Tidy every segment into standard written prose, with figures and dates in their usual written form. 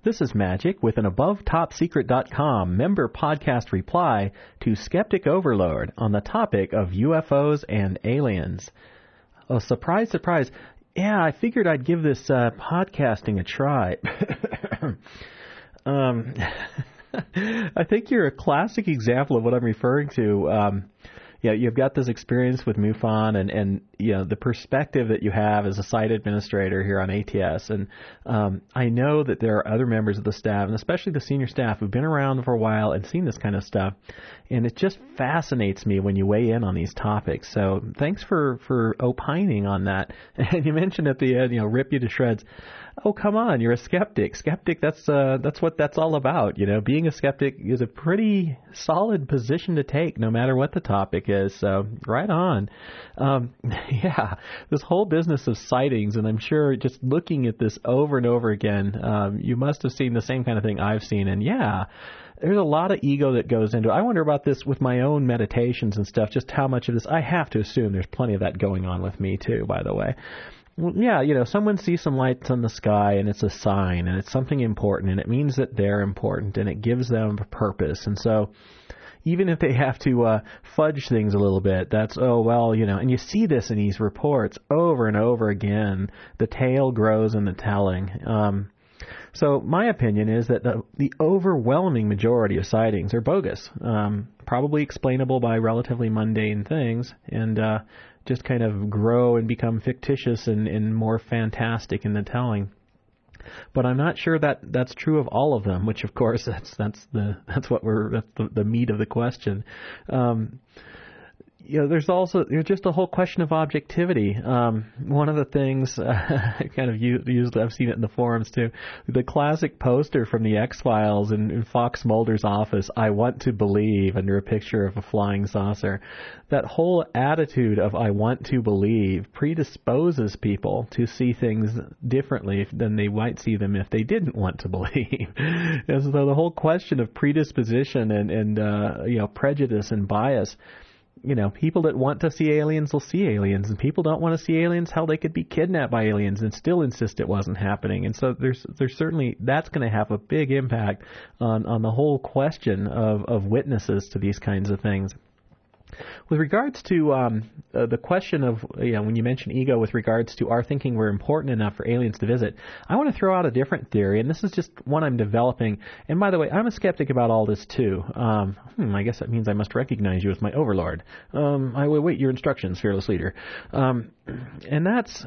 This is Magic with an AboveTopSecret.com member podcast reply to Skeptic Overlord on the topic of UFOs and aliens. Oh, surprise, surprise. Yeah, I figured I'd give this podcasting a try. I think you're a classic example of what I'm referring to. You've got this experience with MUFON and the perspective that you have as a site administrator here on ATS. And I know that there are other members of the staff, and especially the senior staff, who've been around for a while and seen this kind of stuff. And it just fascinates me when you weigh in on these topics. So thanks for opining on that. And you mentioned at the end, rip you to shreds. Oh, come on, you're a skeptic. Skeptic, that's what that's all about. Being a skeptic is a pretty solid position to take no matter what the topic is. So right on. This whole business of sightings, and I'm sure just looking at this over and over again, you must have seen the same kind of thing I've seen. And there's a lot of ego that goes into it. I wonder about this with my own meditations and stuff, just how much of this. I have to assume there's plenty of that going on with me too, by the way. Well, someone sees some lights in the sky and it's a sign and it's something important and it means that they're important and it gives them a purpose. And so even if they have to fudge things a little bit, that's, and you see this in these reports over and over again. The tale grows in the telling. So my opinion is that the overwhelming majority of sightings are bogus, probably explainable by relatively mundane things, and just kind of grow and become fictitious and more fantastic in the telling. But I'm not sure that that's true of all of them, which of course that's the meat of the question. There's just a whole question of objectivity. One of the things I kind of used, I've seen it in the forums too, the classic poster from the X-Files in Fox Mulder's office, "I want to believe," under a picture of a flying saucer. That whole attitude of "I want to believe" predisposes people to see things differently than they might see them if they didn't want to believe. And so the whole question of predisposition and prejudice and bias, people that want to see aliens will see aliens, and people don't want to see aliens, hell, they could be kidnapped by aliens and still insist it wasn't happening. And so there's certainly, that's going to have a big impact on the whole question of witnesses to these kinds of things. With regards to the question of, when you mention ego with regards to our thinking we're important enough for aliens to visit, I want to throw out a different theory, and this is just one I'm developing. And by the way, I'm a skeptic about all this too. I guess that means I must recognize you as my overlord. I will await your instructions, fearless leader. And that's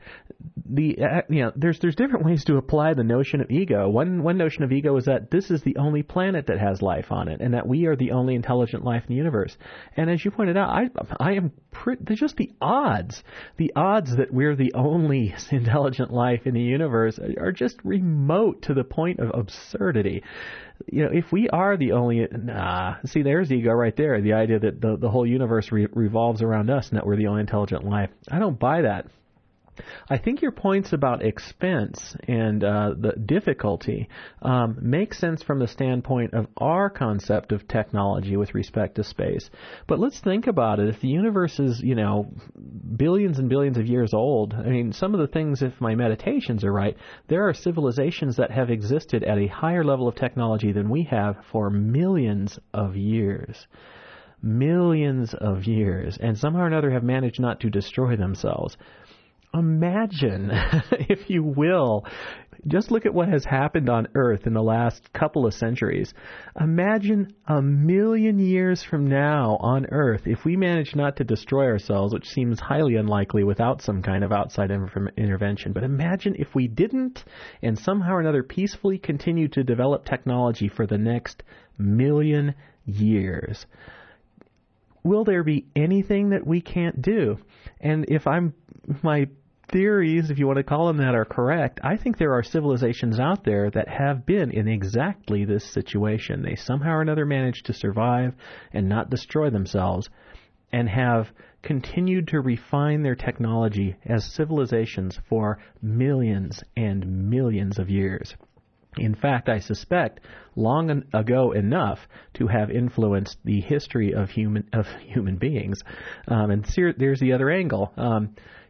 there's different ways to apply the notion of ego. One notion of ego is that this is the only planet that has life on it, and that we are the only intelligent life in the universe. And as you pointed out, there's just the odds that we're the only intelligent life in the universe are just remote to the point of absurdity. If we are the only, see, there's ego right there. The idea that the whole universe revolves around us and that we're the only intelligent life. I don't buy that. I think your points about expense and the difficulty make sense from the standpoint of our concept of technology with respect to space. But let's think about it. If the universe is, billions and billions of years old, some of the things, if my meditations are right, there are civilizations that have existed at a higher level of technology than we have for millions of years. Millions of years. And somehow or another have managed not to destroy themselves. Imagine, if you will, just look at what has happened on Earth in the last couple of centuries. Imagine 1,000,000 years from now on Earth, if we manage not to destroy ourselves, which seems highly unlikely without some kind of outside intervention. But imagine if we didn't, and somehow or another peacefully continue to develop technology for the next 1,000,000 years. Will there be anything that we can't do? And if my theories, if you want to call them that, are correct, I think there are civilizations out there that have been in exactly this situation. They somehow or another managed to survive and not destroy themselves, and have continued to refine their technology as civilizations for millions and millions of years. In fact, I suspect long ago enough to have influenced the history of human beings. And there's the other angle.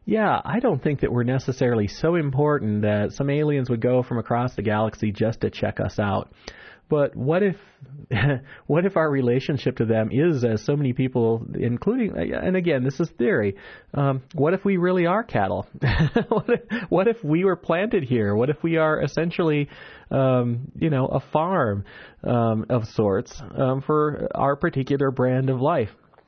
Yeah, I don't think that we're necessarily so important that some aliens would go from across the galaxy just to check us out. But what if what if our relationship to them is, as so many people, including, and again, this is theory, what if we really are cattle? What if we were planted here? What if we are essentially, a farm of sorts for our particular brand of life?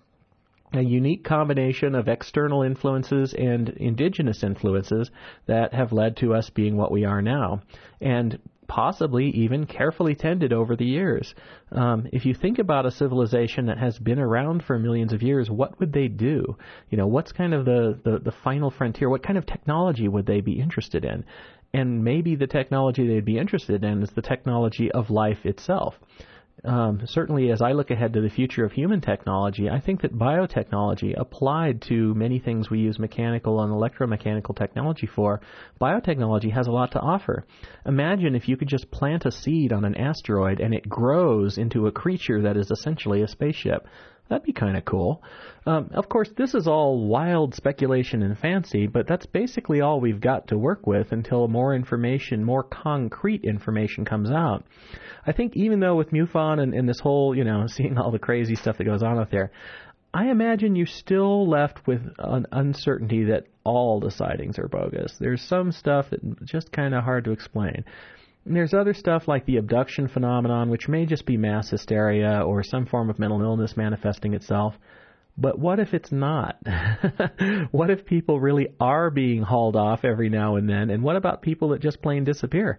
A unique combination of external influences and indigenous influences that have led to us being what we are now, and possibly even carefully tended over the years. If you think about a civilization that has been around for millions of years, what would they do? What's kind of the final frontier? What kind of technology would they be interested in? And maybe the technology they'd be interested in is the technology of life itself. Certainly, as I look ahead to the future of human technology, I think that biotechnology, applied to many things we use mechanical and electromechanical technology for, biotechnology has a lot to offer. Imagine if you could just plant a seed on an asteroid and it grows into a creature that is essentially a spaceship. That'd be kind of cool. Of course, this is all wild speculation and fancy, but that's basically all we've got to work with until more information, more concrete information comes out. I think even though with MUFON and this whole, seeing all the crazy stuff that goes on out there, I imagine you're still left with an uncertainty that all the sightings are bogus. There's some stuff that's just kind of hard to explain. And there's other stuff like the abduction phenomenon, which may just be mass hysteria or some form of mental illness manifesting itself. But what if it's not? What if people really are being hauled off every now and then? And what about people that just plain disappear?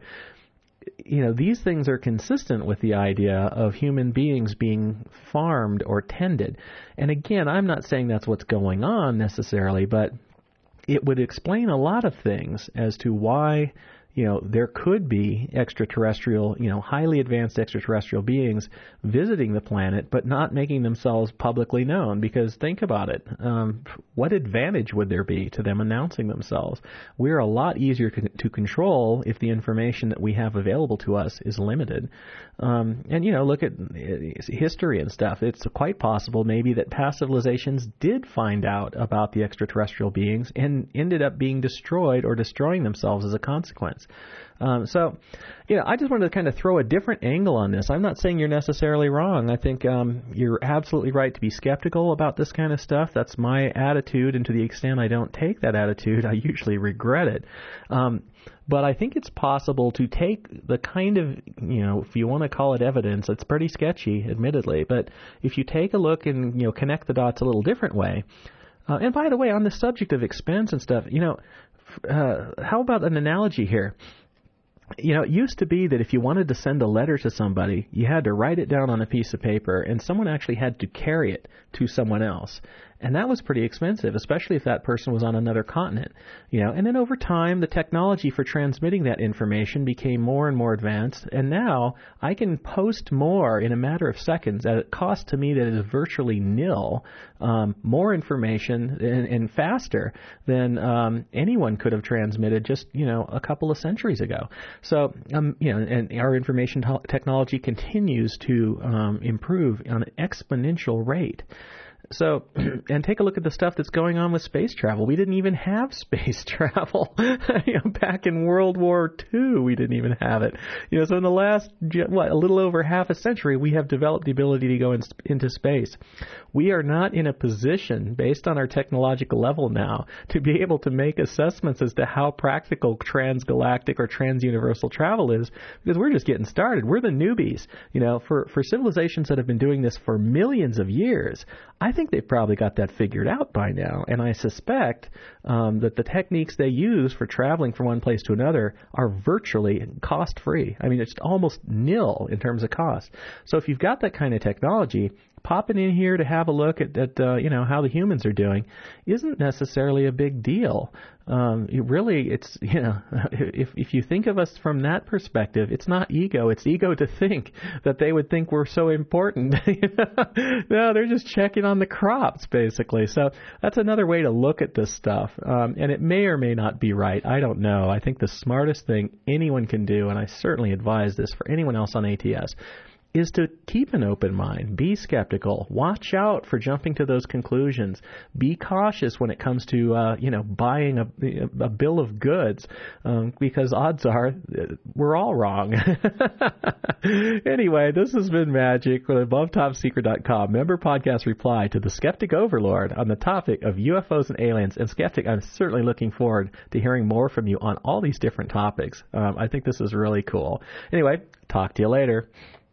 These things are consistent with the idea of human beings being farmed or tended. And again, I'm not saying that's what's going on necessarily, but it would explain a lot of things as to why there could be extraterrestrial, highly advanced extraterrestrial beings visiting the planet, but not making themselves publicly known. Because think about it. What advantage would there be to them announcing themselves? We're a lot easier to control if the information that we have available to us is limited. Look at history and stuff. It's quite possible maybe that past civilizations did find out about the extraterrestrial beings and ended up being destroyed or destroying themselves as a consequence. I just wanted to kind of throw a different angle on this. I'm not saying you're necessarily wrong. I think you're absolutely right to be skeptical about this kind of stuff. That's my attitude, and to the extent I don't take that attitude, I usually regret it. But I think it's possible to take the kind of, if you want to call it evidence, it's pretty sketchy, admittedly, but if you take a look and, connect the dots a little different way. And by the way, on the subject of expense and stuff, how about an analogy here? It used to be that if you wanted to send a letter to somebody, you had to write it down on a piece of paper, and someone actually had to carry it to someone else. And that was pretty expensive, especially if that person was on another continent. And then over time, the technology for transmitting that information became more and more advanced, and now I can post more in a matter of seconds at a cost to me that is virtually nil, more information and faster than anyone could have transmitted just, a couple of centuries ago. So, and our information technology continues to improve on an exponential rate. So, and take a look at the stuff that's going on with space travel. We didn't even have space travel. Back in World War II, we didn't even have it. So in the last, a little over half a century, we have developed the ability to go into space. We are not in a position, based on our technological level now, to be able to make assessments as to how practical transgalactic or transuniversal travel is, because we're just getting started. We're the newbies. For civilizations that have been doing this for millions of years, I think they've probably got that figured out by now, and I suspect that the techniques they use for traveling from one place to another are virtually cost-free. I mean, it's almost nil in terms of cost. So if you've got that kind of technology, popping in here to have a look at how the humans are doing isn't necessarily a big deal. It's if you think of us from that perspective, it's not ego. It's ego to think that they would think we're so important. No, they're just checking on the crops, basically. So that's another way to look at this stuff. And it may or may not be right. I don't know. I think the smartest thing anyone can do, and I certainly advise this for anyone else on ATS, is to keep an open mind, be skeptical, watch out for jumping to those conclusions, be cautious when it comes to buying a bill of goods, because odds are we're all wrong. Anyway, this has been Magic with AboveTopSecret.com member podcast reply to the Skeptic Overlord on the topic of UFOs and aliens. And Skeptic, I'm certainly looking forward to hearing more from you on all these different topics. I think this is really cool. Anyway, talk to you later.